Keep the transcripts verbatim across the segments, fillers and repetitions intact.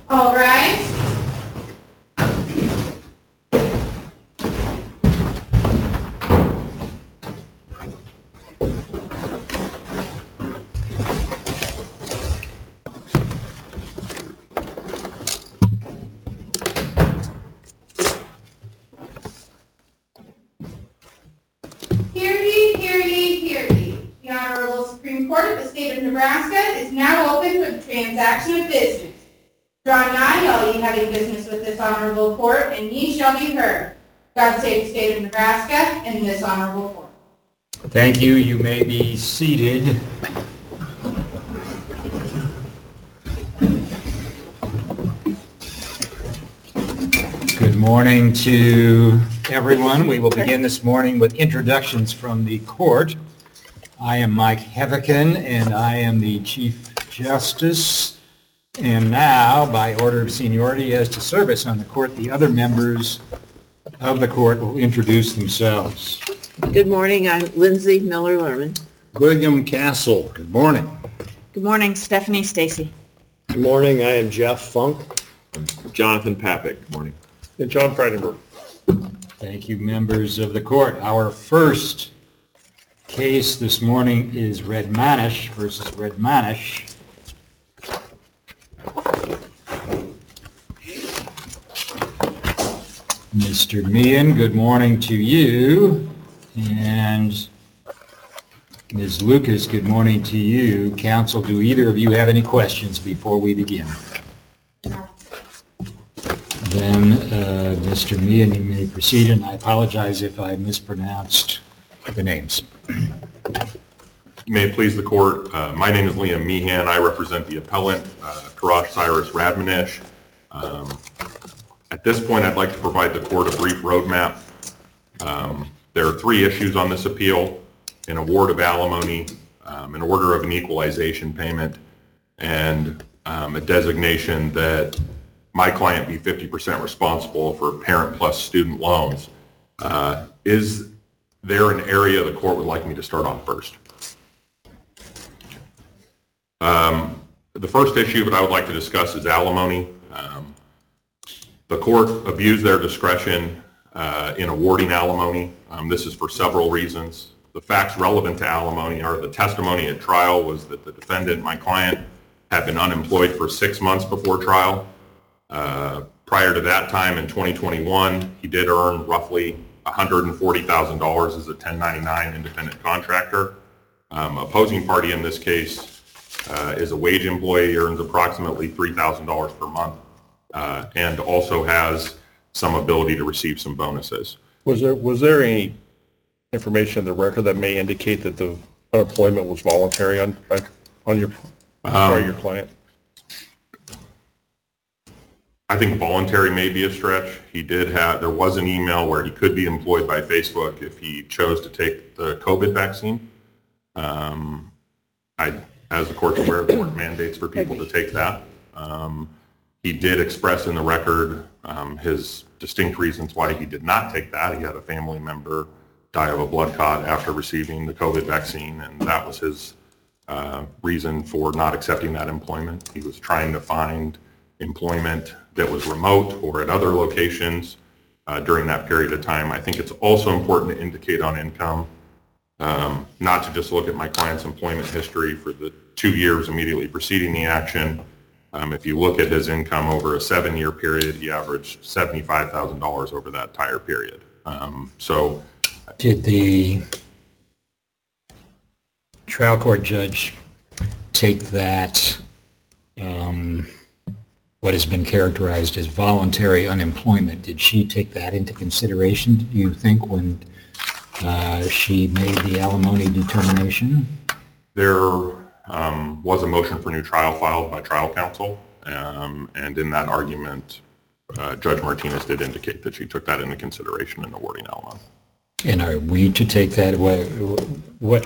All rise. Hear ye, hear ye, hear ye. The Honorable Supreme Court of the State of Nebraska is now open for the transaction of business. Draw nigh, all ye having business with this honorable court, and ye shall be heard. God save the State of Nebraska and this honorable court. Thank you. You may be seated. Good morning to everyone. We will begin this morning with introductions from the court. I am Mike Heavican, and I am the Chief Justice. And now, by order of seniority as to service on the court, the other members of the court will introduce themselves. Good morning. I'm Lindsay Miller-Lerman. William Castle. Good morning. Good morning, Stephanie Stacy. Good morning. I am Jeff Funk. Jonathan Papik. Good morning. And John Freidenberg. Thank you, members of the court. Our first case this morning is Redmanish versus Redmanish. Mister Meehan, good morning to you. And Miz Lucas, good morning to you. Counsel, do either of you have any questions before we begin? Then, uh, Mister Meehan, you may proceed, and I apologize if I mispronounced the names. May it please the court, uh, my name is Liam Meehan. I represent the appellant, uh, Karash Cyrus Radmanish. Um, at this point, I'd like to provide the court a brief roadmap. Um, there are three issues on this appeal: an award of alimony, um, an order of an equalization payment, and um, a designation that my client be fifty percent responsible for parent plus student loans. Uh, is there an area the court would like me to start on first? Um, the first issue that I would like to discuss is alimony. Um, the court abused their discretion uh, in awarding alimony. Um, this is for several reasons. The facts relevant to alimony are the testimony at trial was that the defendant, my client, had been unemployed for six months before trial. Uh, prior to that time in twenty twenty-one, he did earn roughly one hundred forty thousand dollars as a ten ninety-nine independent contractor. Um, opposing party in this case uh, is a wage employee, earns approximately three thousand dollars per month, uh, and also has some ability to receive some bonuses. Was there was there any information in the record that may indicate that the unemployment was voluntary on on your Um, part of your client? I think voluntary may be a stretch. He did have, there was an email where he could be employed by Facebook if he chose to take the COVID vaccine. Um, I, as the court's aware, the court mandates for people to take that. Um, he did express in the record um, his distinct reasons why he did not take that. He had a family member die of a blood clot after receiving the COVID vaccine, and that was his uh, reason for not accepting that employment. He was trying to find employment that was remote or at other locations uh, during that period of time. I think it's also important to indicate on income, um, not to just look at my client's employment history for the two years immediately preceding the action. Um, if you look at his income over a seven-year period, he averaged seventy-five thousand dollars over that entire period. Um, so, Did the trial court judge take that um, what has been characterized as voluntary unemployment, did she take that into consideration, do you think, when uh, she made the alimony determination? There um, was a motion for new trial filed by trial counsel, um, and in that argument, uh, Judge Martinez did indicate that she took that into consideration in awarding alimony. And are we to take that? What, what,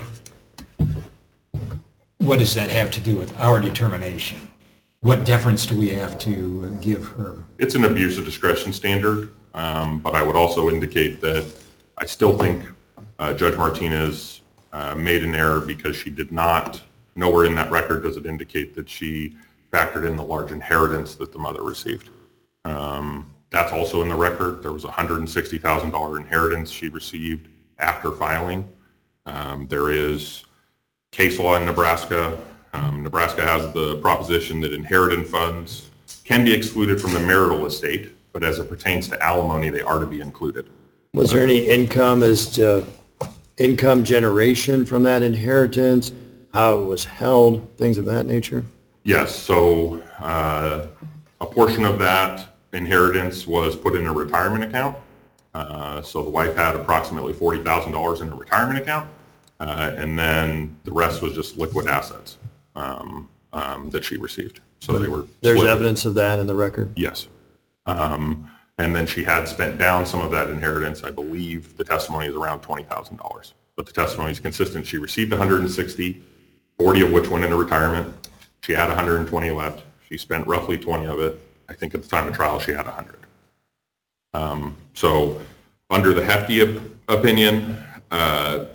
what does that have to do with our determination? What deference do we have to give her? It's an abuse of discretion standard, um, but I would also indicate that I still think uh, Judge Martinez uh, made an error because she did not, nowhere in that record does it indicate that she factored in the large inheritance that the mother received. Um, that's also in the record. There was a one hundred sixty thousand dollars inheritance she received after filing. Um, there is case law in Nebraska. Um, Nebraska has the proposition that inheritance funds can be excluded from the marital estate, but as it pertains to alimony, they are to be included. Was there any income as to income generation from that inheritance, how it was held, things of that nature? Yes, so uh, a portion of that inheritance was put in a retirement account. Uh, so the wife had approximately forty thousand dollars in a retirement account, uh, and then the rest was just liquid assets um, um, that she received. So they were There's split. evidence of that in the record? Yes. Um, and then she had spent down some of that inheritance. I believe the testimony is around twenty thousand dollars. But the testimony is consistent. She received one hundred sixty, forty of which went into retirement. She had one hundred twenty left. She spent roughly twenty of it. I think at the time of trial she had one hundred. Um, so under the Hefty op- opinion, uh,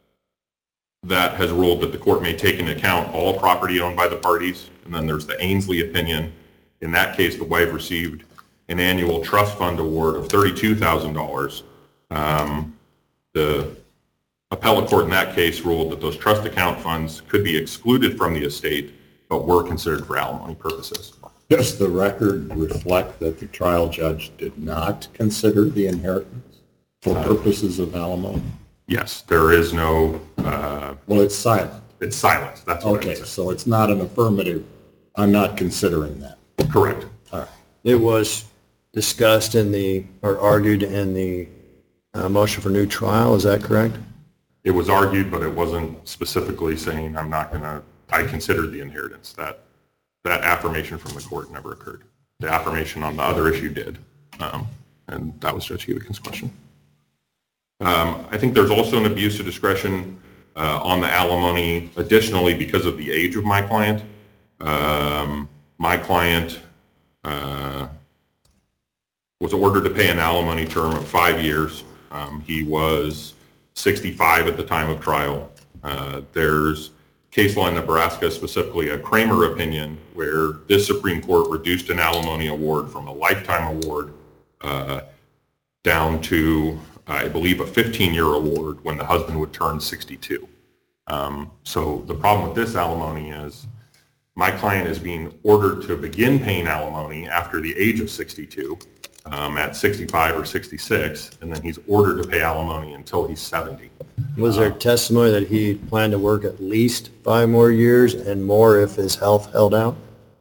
that has ruled that the court may take into account all property owned by the parties. And then there's the Ainsley opinion. In that case, the wife received an annual trust fund award of thirty-two thousand dollars. Um, the appellate court in that case ruled that those trust account funds could be excluded from the estate, but were considered for alimony purposes. Does the record reflect that the trial judge did not consider the inheritance for purposes of alimony? Yes, there is no, uh, Well, it's silent. it's silent. That's what Okay, it is. so it's not an affirmative, I'm not considering that. Correct. All right. It was discussed in the, or argued in the uh, motion for new trial, is that correct? It was argued, but it wasn't specifically saying I'm not going to, I considered the inheritance. That that affirmation from the court never occurred. The affirmation on the other issue did, um, and that was Judge Hewitt's question. Um, I think there's also an abuse of discretion uh, on the alimony, additionally because of the age of my client. Um, my client uh, was ordered to pay an alimony term of five years. Um, he was sixty-five at the time of trial. Uh, there's case law in Nebraska, specifically a Kramer opinion, where this Supreme Court reduced an alimony award from a lifetime award uh, down to, I believe, a fifteen-year award when the husband would turn sixty-two. Um, so the problem with this alimony is my client is being ordered to begin paying alimony after the age of sixty-two. Um, at sixty-five or sixty-six, and then he's ordered to pay alimony until he's seventy. Was there testimony that he planned to work at least five more years and more if his health held out?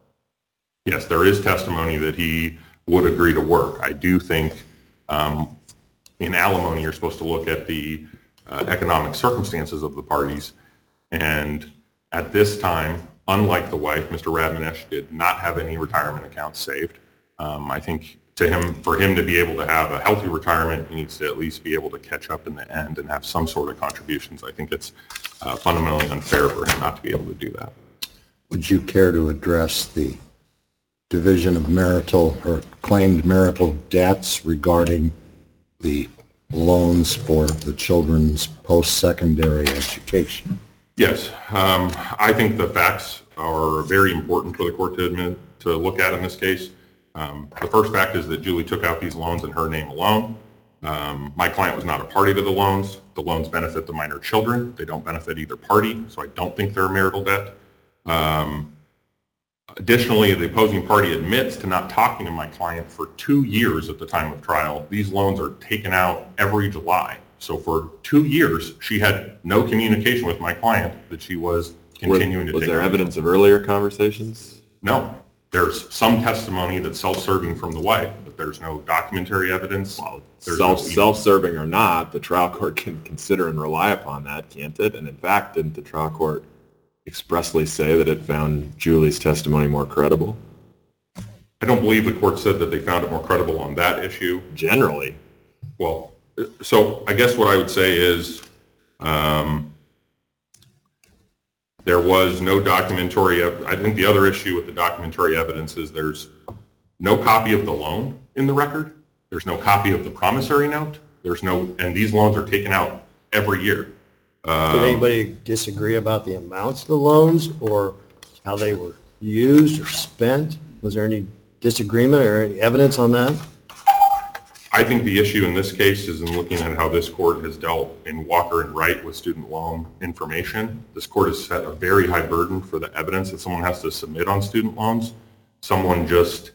Yes, there is testimony that he would agree to work. I do think um, in alimony you're supposed to look at the uh, economic circumstances of the parties, and at this time, unlike the wife, Mister Radmanesh did not have any retirement accounts saved. Um, I think to him, for him to be able to have a healthy retirement, he needs to at least be able to catch up in the end and have some sort of contributions. I think it's uh, fundamentally unfair for him not to be able to do that. Would you care to address the division of marital or claimed marital debts regarding the loans for the children's post-secondary education? Yes, um, I think the facts are very important for the court to admit, to look at in this case. Um, the first fact is that Julie took out these loans in her name alone. Um, my client was not a party to the loans. The loans benefit the minor children. They don't benefit either party, so I don't think they're a marital debt. Um, additionally, the opposing party admits to not talking to my client for two years at the time of trial. These loans are taken out every July. So for two years, she had no communication with my client that she was continuing to take. Was there evidence of earlier conversations? No. There's some testimony that's self-serving from the wife, but there's no documentary evidence. There's Self, no- self-serving or not, the trial court can consider and rely upon that, can't it? And in fact, didn't the trial court expressly say that it found Julie's testimony more credible? I don't believe the court said that they found it more credible on that issue. Generally. Well, so I guess what I would say is um, there was no documentary. I think the other issue with the documentary evidence is there's no copy of the loan in the record. There's no copy of the promissory note. There's no, and these loans are taken out every year. Um, Did anybody disagree about the amounts of the loans or how they were used or spent? spent? Was there any disagreement or any evidence on that? I think the issue in this case is in looking at how this court has dealt in Walker and Wright with student loan information. This court has set a very high burden for the evidence that someone has to submit on student loans. Someone just,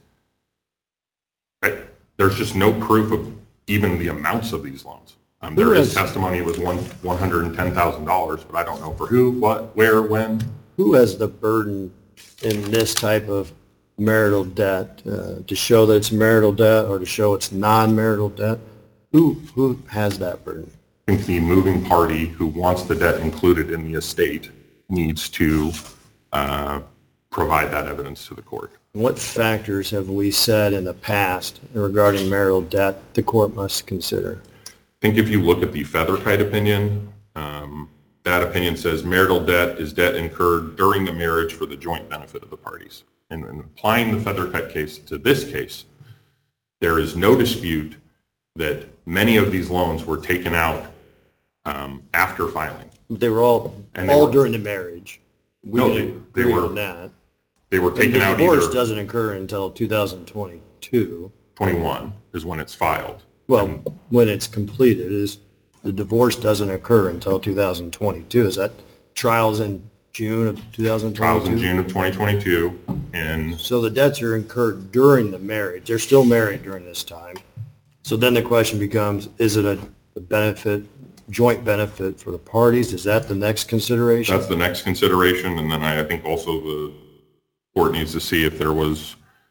I, there's just no proof of even the amounts of these loans. Um, there is testimony it was one one hundred ten thousand dollars, but I don't know for who, what, where, when. Who has the burden in this type of marital debt, uh, to show that it's marital debt or to show it's non-marital debt? Who who has that burden? I think the moving party who wants the debt included in the estate needs to uh, provide that evidence to the court. What factors have we said in the past regarding marital debt the court must consider? I think if you look at the Featherkite opinion, um, that opinion says marital debt is debt incurred during the marriage for the joint benefit of the parties. And in applying the Featherkite case to this case, there is no dispute that many of these loans were taken out um, after filing. They were all And they all were- during the marriage. We No, didn't they agree were- on that. They were And taken the out divorce either doesn't occur until two thousand twenty-two. twenty-one is when it's filed. Well, when it's completed, is the divorce doesn't occur until two thousand twenty-two. Is that trials in June of two thousand twenty-two? Trials in June of twenty twenty-two, and So the debts are incurred during the marriage. They're still married during this time. So then the question becomes, is it a a benefit, joint benefit for the parties? Is that the next consideration? that's the next consideration. And then I I think also the court needs to see if there was,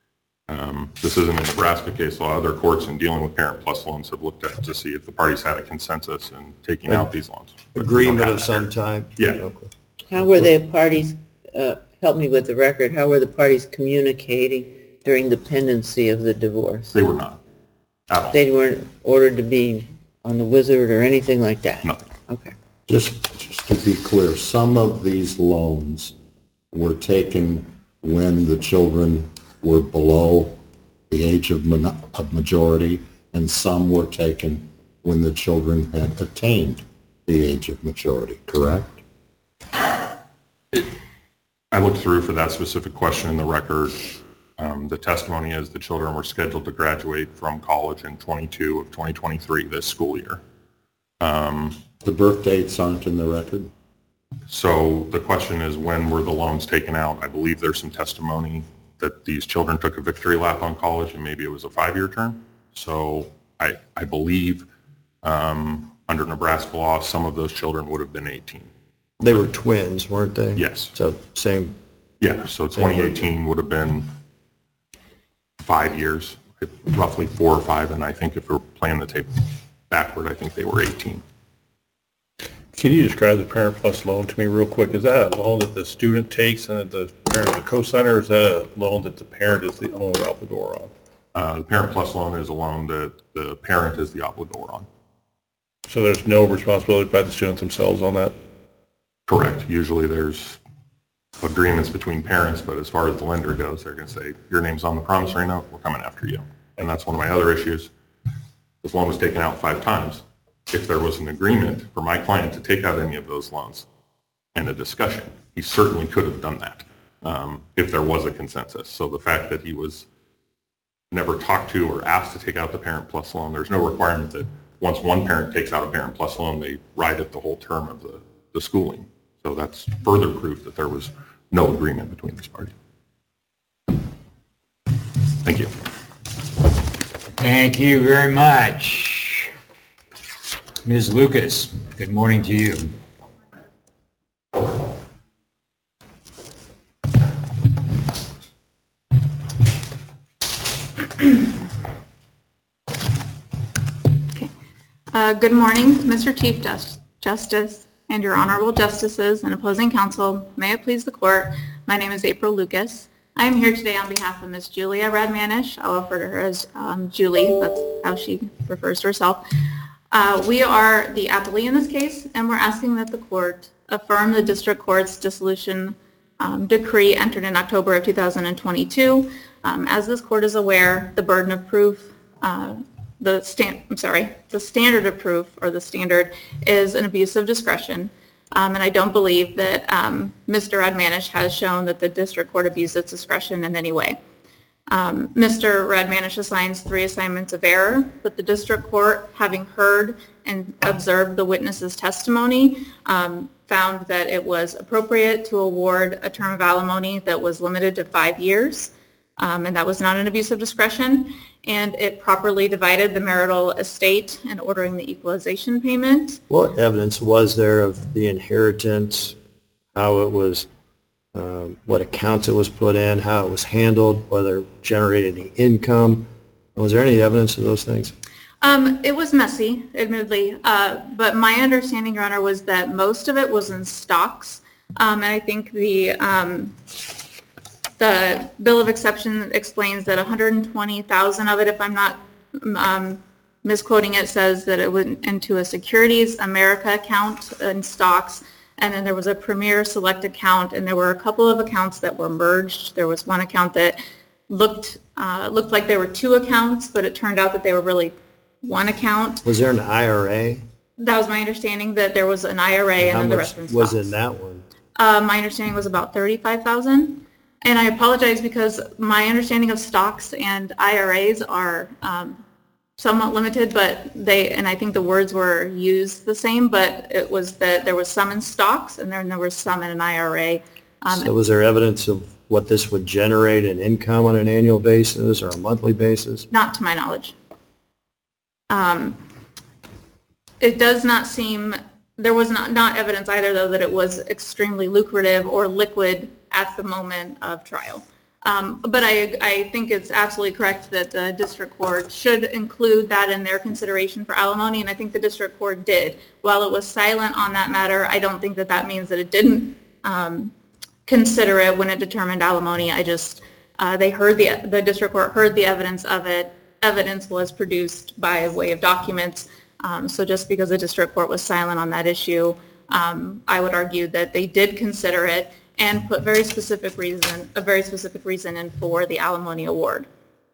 um, this isn't a Nebraska case law, other courts in dealing with Parent Plus loans have looked at to see if the parties had a consensus in taking out these loans. But we don't Agreement have of that some here. type? Yeah. Okay. How were the parties, uh, help me with the record, how were the parties communicating during the pendency of the divorce? They were not, at all, They weren't ordered to be on the wizard or anything like that? nothing. Okay. Just, just to be clear, some of these loans were taken when the children were below the age of, mon- of majority, and some were taken when the children had attained the age of maturity, correct? I looked through for that specific question in the record. Um, the testimony is the children were scheduled to graduate from college in twenty-two of twenty twenty-three, this school year. Um, The birth dates aren't in the record? so the question is, when were the loans taken out? I believe there's some testimony that these children took a victory lap on college and maybe it was a five-year term. So I, I believe um, under Nebraska law, some of those children would have been eighteen. They were twins, weren't they? Yes. So same, Yeah, so twenty eighteen would have been five years, roughly four or five, and I think if we're playing the tape backward, I think they were eighteen. Can you describe the Parent Plus loan to me real quick? Is that a loan that the student takes and that the parent is a co-signer, or is that a loan that the parent is the owner obligor on? Uh, the Parent Plus loan is a loan that the parent is the obligor on. So there's no responsibility by the students themselves on that? Correct. Usually there's agreements between parents, but as far as the lender goes, they're going to say, your name's on the promissory note, we're coming after you. And that's one of my other issues. This loan was taken out five times. If there was an agreement for my client to take out any of those loans and a discussion, he certainly could have done that um, if there was a consensus. So the fact that he was never talked to or asked to take out the Parent Plus loan, there's no requirement that once one parent takes out a Parent Plus loan, they ride it the whole term of the, the schooling. So that's further proof that there was no agreement between these parties. Thank you. Thank you very much. Miz Lucas, good morning to you. Uh, Good morning, Mister Chief Jus- Justice and your honorable justices and opposing counsel. May it please the court, my name is April Lucas. I am here today on behalf of Miz Julia Radmanish. I'll refer to her as um, Julie, that's how she refers to herself. Uh, We are the appellee in this case, and we're asking that the court affirm the district court's dissolution um, decree entered in October of two thousand twenty-two. Um, As this court is aware, the burden of proof uh, the stand, I'm sorry, the standard of proof or the standard is an abuse of discretion. Um, and I don't believe that um, Mister Radmanish has shown that the district court abused its discretion in any way. Um, Mister Radmanish assigns three assignments of error, but the district court, having heard and observed the witness's testimony, um, found that it was appropriate to award a term of alimony that was limited to five years, um, and that was not an abuse of discretion, and it properly divided the marital estate in ordering the equalization payment. What evidence was there of the inheritance, how it was, um, what accounts it was put in, how it was handled, whether it generated any income? Was there any evidence of those things? Um, it was messy, admittedly, uh, but my understanding, Your Honor, was that most of it was in stocks, um, and I think the um, the bill of exception explains that one hundred twenty thousand of it, if I'm not um, misquoting it, says that it went into a Securities America account in stocks, and then there was a Premier Select account, and there were a couple of accounts that were merged. There was one account that looked uh, looked like there were two accounts, but it turned out that they were really one account. Was there an I R A? That was my understanding, that there was an I R A and, and then the rest was in that one? Uh, my understanding was about thirty-five thousand. And I apologize because my understanding of stocks and I R As are um, somewhat limited, but they, and I think the words were used the same, but it was that there was some in stocks and then there was some in an I R A. Um, So was there evidence of what this would generate in income on an annual basis or a monthly basis? Not to my knowledge. Um, it does not seem, there was not, not evidence either, though, that it was extremely lucrative or liquid at the moment of trial. Um, but I, I think it's absolutely correct that the district court should include that in their consideration for alimony, and I think the district court did. While it was silent on that matter, I don't think that that means that it didn't um, consider it when it determined alimony. I just, uh, they heard the, the district court heard the evidence of it. Evidence was produced by way of documents. Um, so just because the district court was silent on that issue, um, I would argue that they did consider it and put very specific reason, a very specific reason in for the alimony award.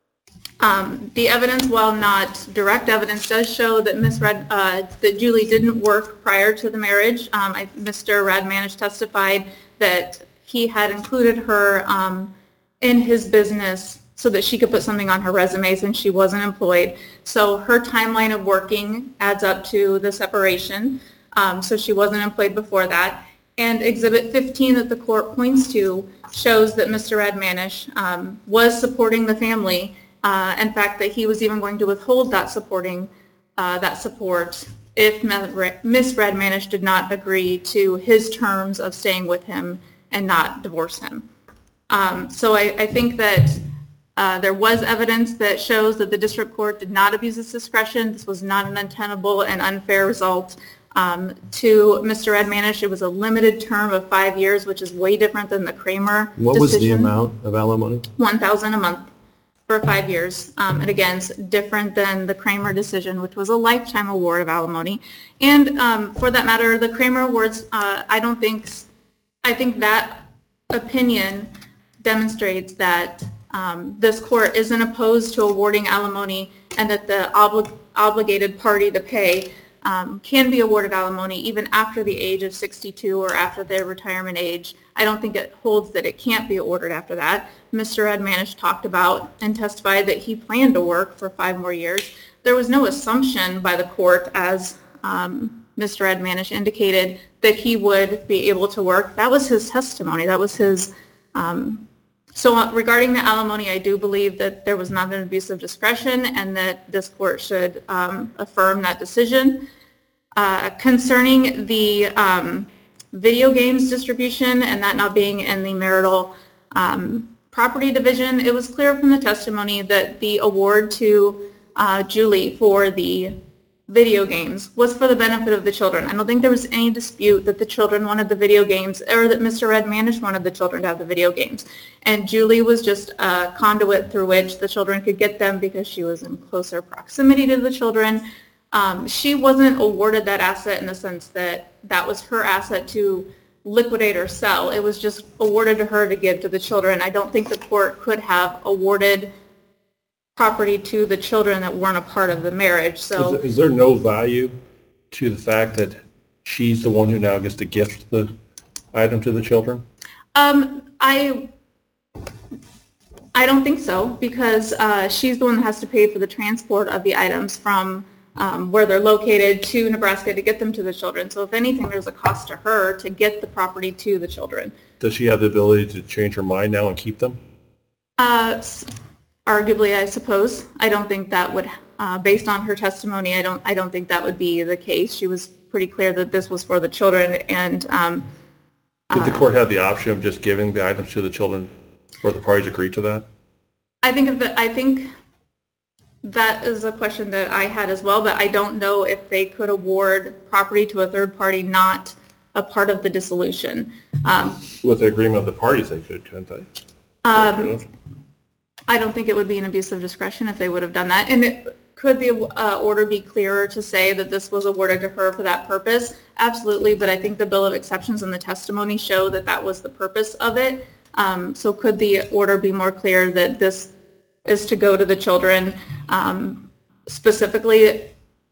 Um, the evidence, while not direct evidence, does show that Miz Rad, uh, that Julie didn't work prior to the marriage. Um, I, Mister Radmanish testified that he had included her um, in his business so that she could put something on her resume since she wasn't employed. So her timeline of working adds up to the separation. Um, so she wasn't employed before that. And Exhibit fifteen that the court points to shows that Mister Radmanish um, was supporting the family. Uh, in fact, that he was even going to withhold that supporting uh, that support if Miz Radmanish did not agree to his terms of staying with him and not divorce him. Um, so I, I think that uh, there was evidence that shows that the district court did not abuse its discretion. This was not an untenable and unfair result. Um, to Mister Radmanish, it was a limited term of five years, which is way different than the Kramer What decision. was the amount of alimony? one thousand dollars a month for five years. Um, and again, it's different than the Kramer decision, which was a lifetime award of alimony. And um, for that matter, the Kramer awards, uh, I don't think, I think that opinion demonstrates that um, this court isn't opposed to awarding alimony and that the obli- obligated party to pay Um, can be awarded alimony even after the age of sixty-two or after their retirement age. I don't think it holds that it can't be awarded after that. Mister Radmanish talked about and testified that he planned to work for five more years. There was no assumption by the court, as um, Mister Radmanish indicated, that he would be able to work. That was his testimony. That was his um, So uh, regarding the alimony, I do believe that there was not an abuse of discretion and that this court should um, affirm that decision. Uh, concerning the um, video games distribution and that not being in the marital um, property division, it was clear from the testimony that the award to uh, Julie for the video games was for the benefit of the children. I don't think there was any dispute that the children wanted the video games or that Mister Radmanish wanted the children to have the video games. And Julie was just a conduit through which the children could get them because she was in closer proximity to the children. Um, she wasn't awarded that asset in the sense that that was her asset to liquidate or sell. It was just awarded to her to give to the children. I don't think the court could have awarded property to the children that weren't a part of the marriage. So Is, is there no value to the fact that she's the one who now gets to gift the item to the children? Um, I, I don't think so, because uh, she's the one that has to pay for the transport of the items from um, where they're located to Nebraska to get them to the children. So if anything, there's a cost to her to get the property to the children. Does she have the ability to change her mind now and keep them? Uh, s- arguably, I suppose. I don't think that would, uh, based on her testimony, I don't, I don't think that would be the case. She was pretty clear that this was for the children, and um, Did the court have the option of just giving the items to the children, or the parties agreed to that? I think of the, I think that is a question that I had as well, but I don't know if they could award property to a third party not a part of the dissolution. Um, With the agreement of the parties, they could, couldn't they? um, I don't think it would be an abuse of discretion if they would have done that. And it, could the uh, order be clearer to say that this was awarded to her for that purpose? Absolutely, but I think the bill of exceptions and the testimony show that that was the purpose of it. Um, so could the order be more clear that this is to go to the children? Um, specifically,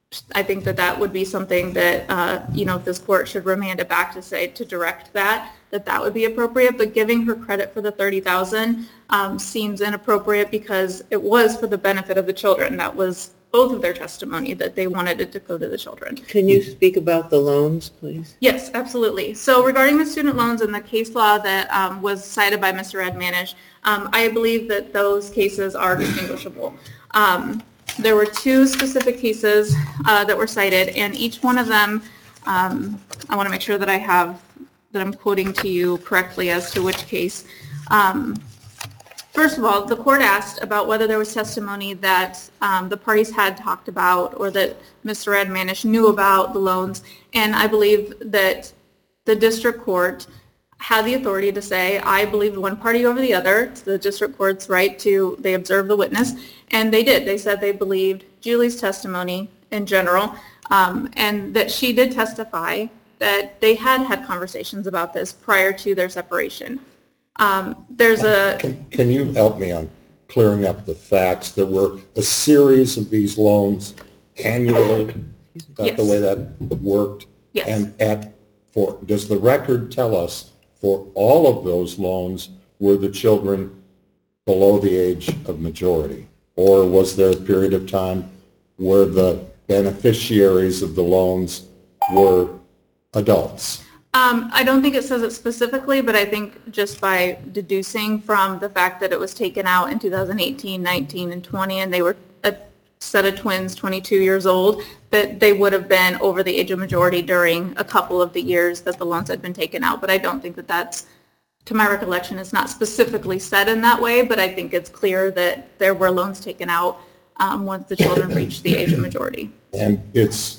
I think that that would be something that, uh, you know, if this court should remand it back to say, to direct that, that that would be appropriate. But giving her credit for the thirty thousand um, seems inappropriate because it was for the benefit of the children. That was both of their testimony, that they wanted it to go to the children. Can you speak about the loans, please? Yes, absolutely. So regarding the student loans and the case law that um, was cited by Mister Radmanish, um, I believe that those cases are distinguishable. Um, there were two specific cases uh, that were cited, and each one of them, um, I want to make sure that I have, that I'm quoting to you correctly as to which case. Um, First of all, the court asked about whether there was testimony that um, the parties had talked about or that Mister Radmanish knew about the loans, and I believe that the district court had the authority to say, I believe one party over the other. It's the district court's right to, they observed the witness, and they did. They said they believed Julie's testimony in general, um, and that she did testify that they had had conversations about this prior to their separation. Um, there's a... Can, can you help me on clearing up the facts? There were a series of these loans annually. Is that Yes. the way that worked? Yes. And at, for, does the record tell us for all of those loans were the children below the age of majority? Or was there a period of time where the beneficiaries of the loans were adults? Um, I don't think it says it specifically, but I think just by deducing from the fact that it was taken out in two thousand eighteen, nineteen, and twenty, and they were a set of twins, twenty-two years old, that they would have been over the age of majority during a couple of the years that the loans had been taken out. But I don't think that that's, to my recollection, it's not specifically said in that way, but I think it's clear that there were loans taken out um, once the children reached the age of majority. And it's,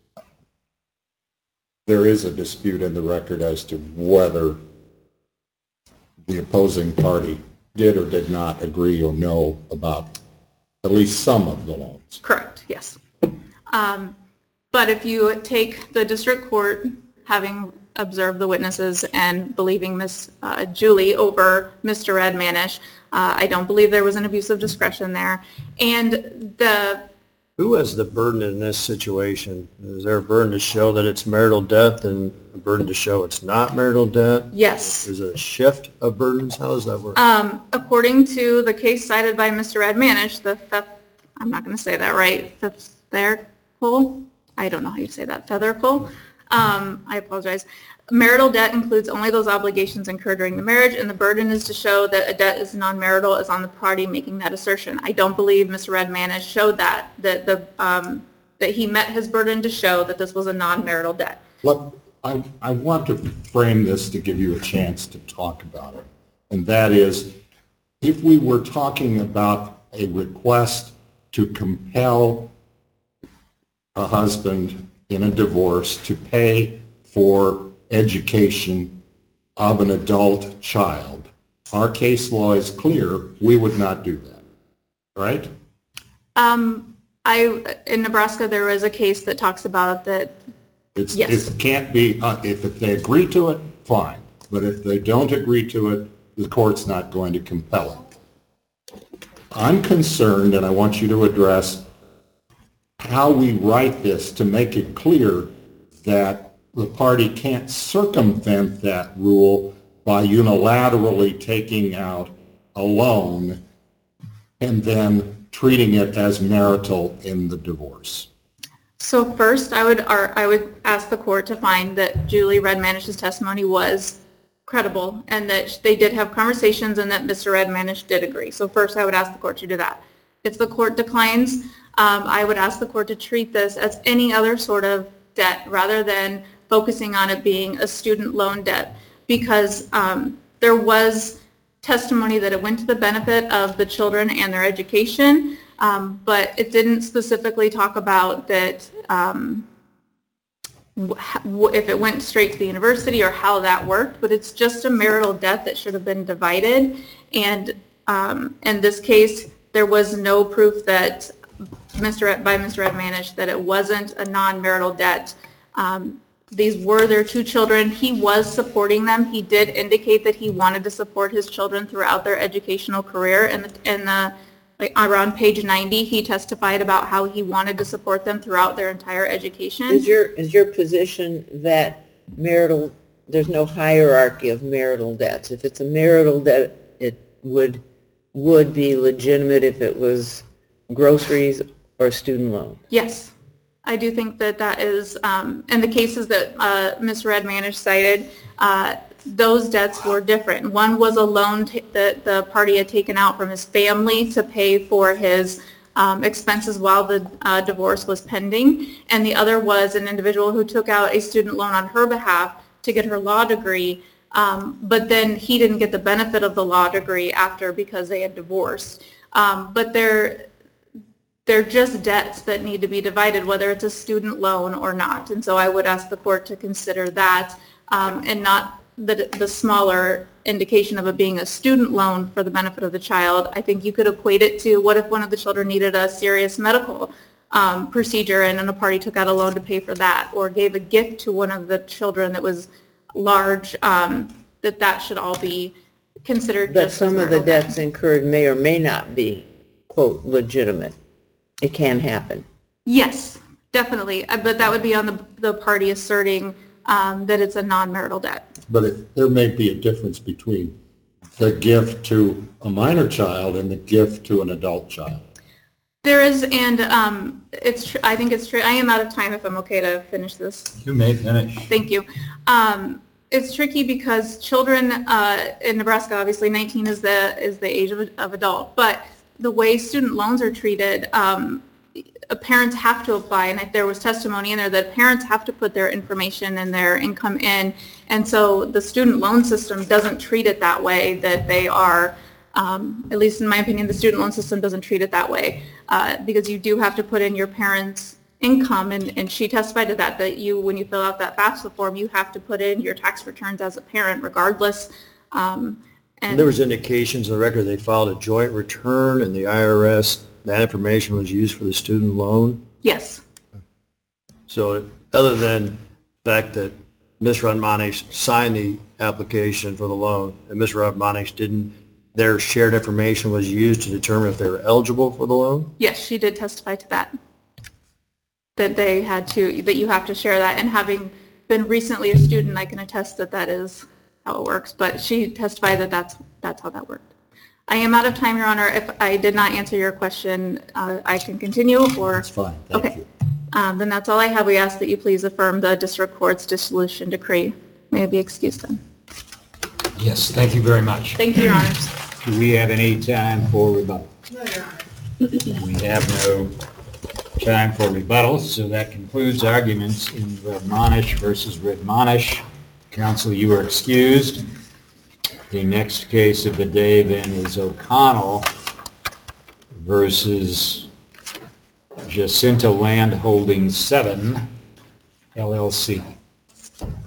there is a dispute in the record as to whether the opposing party did or did not agree or know about at least some of the loans. Correct, yes. Um, but if you take the district court having observed the witnesses and believing Miss uh, Julie over Mister Radmanish, uh, I don't believe there was an abuse of discretion there. And the Who has the burden in this situation? Is there a burden to show that it's marital debt and a burden to show it's not marital debt? yes. Is it a shift of burdens? How does that work? Um, according to the case cited by Mister Radmanish, the, the I'm not going to say that right, the Featherful, I don't know how you say that, Featherful, um, I apologize. Marital debt includes only those obligations incurred during the marriage, and the burden is to show that a debt is non-marital is on the party making that assertion. I don't believe Mister Radmanish showed that, that the um, that he met his burden to show that this was a non-marital debt. Look, I, I want to frame this to give you a chance to talk about it. And that is, if we were talking about a request to compel a husband in a divorce to pay for education of an adult child, our case law is clear, we would not do that, right? Um, I in Nebraska there was a case that talks about that. It's, Yes. It can't be, uh, if, if they agree to it, fine. But if they don't agree to it, the court's not going to compel it. I'm concerned, and I want you to address how we write this to make it clear that the party can't circumvent that rule by unilaterally taking out a loan and then treating it as marital in the divorce. So first, I would, ar- I would ask the court to find that Julie Redmanish's testimony was credible and that they did have conversations and that Mister Redmanish did agree. So first, I would ask the court to do that. If the court declines, um, I would ask the court to treat this as any other sort of debt rather than focusing on it being a student loan debt, because um, there was testimony that it went to the benefit of the children and their education, um, but it didn't specifically talk about that um, if it went straight to the university or how that worked, but it's just a marital debt that should have been divided. And um, in this case, there was no proof that Mister by Mister Redmanish that it wasn't a non-marital debt. Um, these were their two children. He was supporting them. He did indicate that he wanted to support his children throughout their educational career. And in the like around page ninety, he testified about how he wanted to support them throughout their entire education. Is your, is your position that marital, there's no hierarchy of marital debts? If it's a marital debt, it would, would be legitimate if it was groceries or student loan? Yes. I do think that that is, um, in the cases that uh, Mister Redmanish cited, uh, those debts were different. One was a loan t- that the party had taken out from his family to pay for his um, expenses while the uh, divorce was pending, and the other was an individual who took out a student loan on her behalf to get her law degree, um, but then he didn't get the benefit of the law degree after because they had divorced. Um, but they're They're just debts that need to be divided, whether it's a student loan or not. And so I would ask the court to consider that um, and not the, the smaller indication of it being a student loan for the benefit of the child. I think you could equate it to what if one of the children needed a serious medical um, procedure and then a party took out a loan to pay for that, or gave a gift to one of the children that was large, um, that that should all be considered But just some as of the marital debts incurred may or may not be, quote, legitimate. It can happen. Yes, definitely. Uh, But that would be on the, the party asserting um, that it's a non-marital debt. But it, there may be a difference between the gift to a minor child and the gift to an adult child. There is, and um, it's. Tr- I think it's true. I am out of time if I'm okay to finish this. You may finish. Thank you. Um, it's tricky because children uh, in Nebraska, obviously nineteen is the is the age of, of adult, but the way student loans are treated, um, parents have to apply, and there was testimony in there that parents have to put their information and their income in, and so the student loan system doesn't treat it that way, that they are, um, at least in my opinion, the student loan system doesn't treat it that way, uh, because you do have to put in your parents' income, and, and she testified to that, that you, when you fill out that FAFSA form, you have to put in your tax returns as a parent regardless. Um, And there was indications in the record they filed a joint return and the I R S, that information was used for the student loan. Yes. So other than the fact that Miz Redmanish signed the application for the loan and Miz Redmanish didn't, their shared information was used to determine if they were eligible for the loan? Yes, she did testify to that. That they had to, that you have to share that, and having been recently a student, I can attest that that is how it works, but she testified that that's, that's how that worked. I am out of time, Your Honor. If I did not answer your question, uh, I can continue, or? That's fine, thank Okay. you. Um, then that's all I have. We ask that you please affirm the district court's dissolution decree. May I be excused then? Yes, thank you very much. Thank you, Your Honors. Do we have any time for rebuttal? No, Your Honor. We have no time for rebuttal, so that concludes arguments in Redmanish versus Redmanish. Counsel, you are excused. The next case of the day then is O'Connell versus Jacinta Land Holdings seven, L L C.